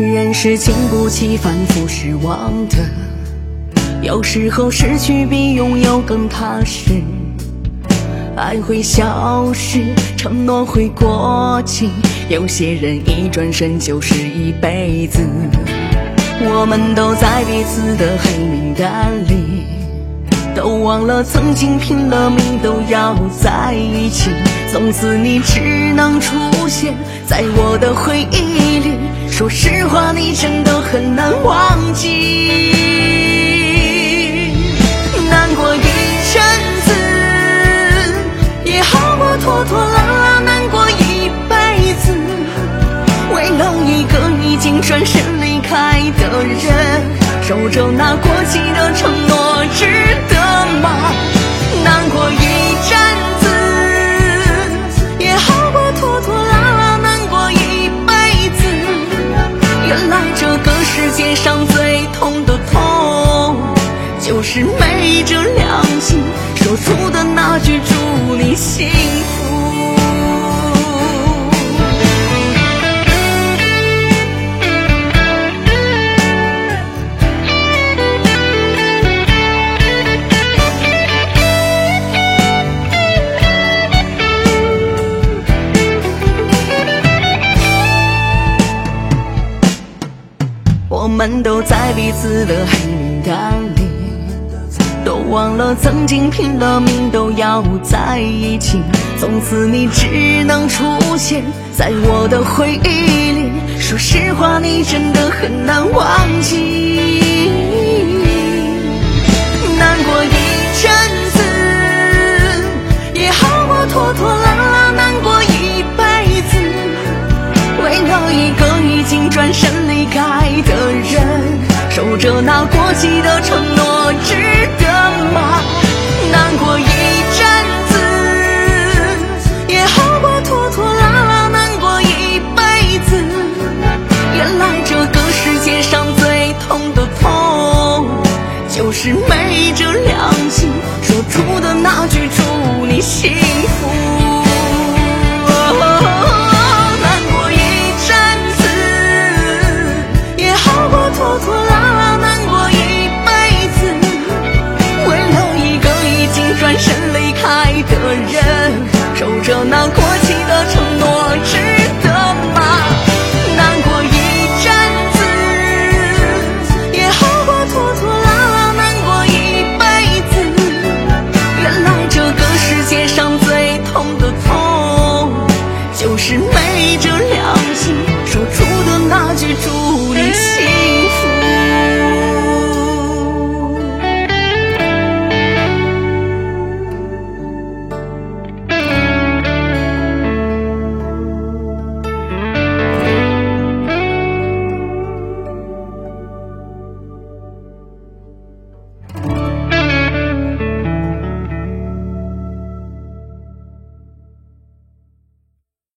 人是经不起反复失望的，有时候失去比拥有更踏实。爱会消失，承诺会过期，有些人一转身就是一辈子。我们都在彼此的黑名单里，都忘了曾经拼了命都要在一起，从此你只能出现在我的回忆里。说实话，你真的很难忘记。难过一阵子，也好过拖拖拉拉难过一辈子。为了一个已经转身离开的人，守着那过期的承诺，值得吗？难过一阵子，也好过拖拖拉拉难过一辈子。原来这个世界上最痛的痛，就是昧着良心说出的那句祝你幸福。我们都在彼此的黑名单里，都忘了曾经拼了命都要在一起，从此你只能出现在我的回忆里。说实话，你真的很难忘记。难过一阵子，也好过拖拖拉拉难过一辈子。为了一个已经转身离开的人，守着那过期的承诺。